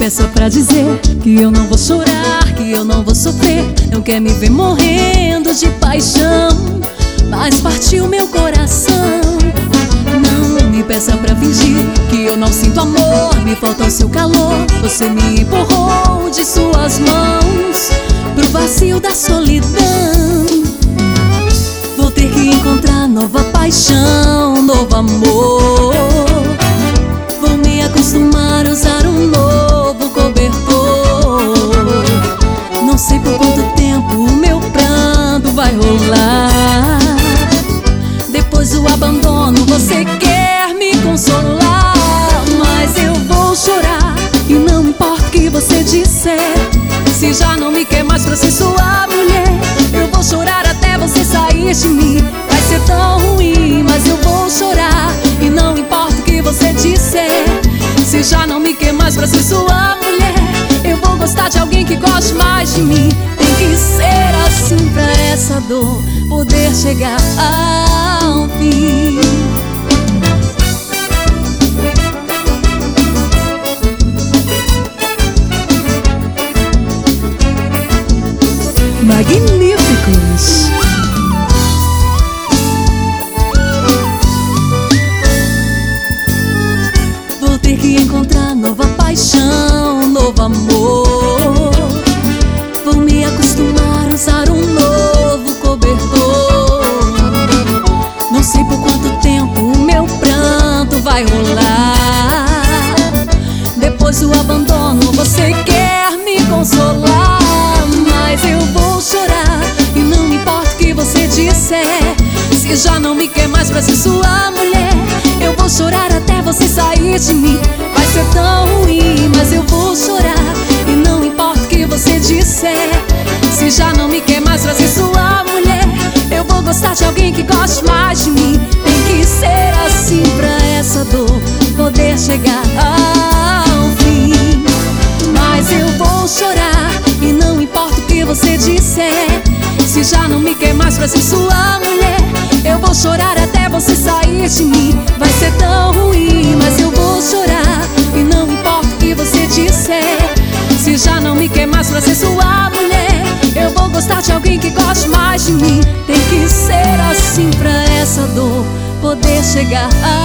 peça pra dizer que eu não vou chorar, que eu não vou sofrer. Não quer me ver morrendo de paixão, mas partiu meu coração. Não me peça pra fingir que eu não sinto amor, me falta o seu calor. Você me empurrou de suas mãos pro vazio da solidão. Vou ter que encontrar nova paixão, novo amor. Vou me acostumar a usar um novo cobertor. Não sei por quanto tempo o meu pranto vai rolar. Depois do abandono você quer me consolar, mas eu vou chorar e não importa o que você disser. Se já não me quer mais pra ser sua mulher, eu vou chorar até você sair de mim. Vai ser tão ruim, mas eu vou chorar e não importa o que você disser. Se já não me quer mais pra ser sua mulher, eu vou gostar de alguém que goste mais de mim. Tem que ser assim pra essa dor poder chegar ao fim. Magníficos! Vou ter que encontrar nova paixão, novo amor. Vou me acostumar a usar um novo cobertor. Não sei por quanto tempo o meu pranto vai rolar. Depois do abandono você quer me consolar, mas eu vou chorar e não importa o que você disser. Se já não me quer mais pra ser sua mulher, eu vou chorar até você sair de mim. Vai ser tão ruim, mas eu vou chorar e não importa o que você disser. Se já não me quer mais pra ser sua mulher, eu vou gostar de alguém que goste mais de mim. Tem que ser assim pra essa dor poder chegar ao fim. Mas eu vou chorar e não importa o que você disser. Se já não me quer mais pra ser sua mulher, eu vou chorar até você sair de mim. Vai ser tão ruim, mas eu vou chorar e não importa o que você disser. Se já não me quer mais pra ser sua mulher, eu vou gostar de alguém que goste mais de mim. Tem que ser assim pra essa dor poder chegar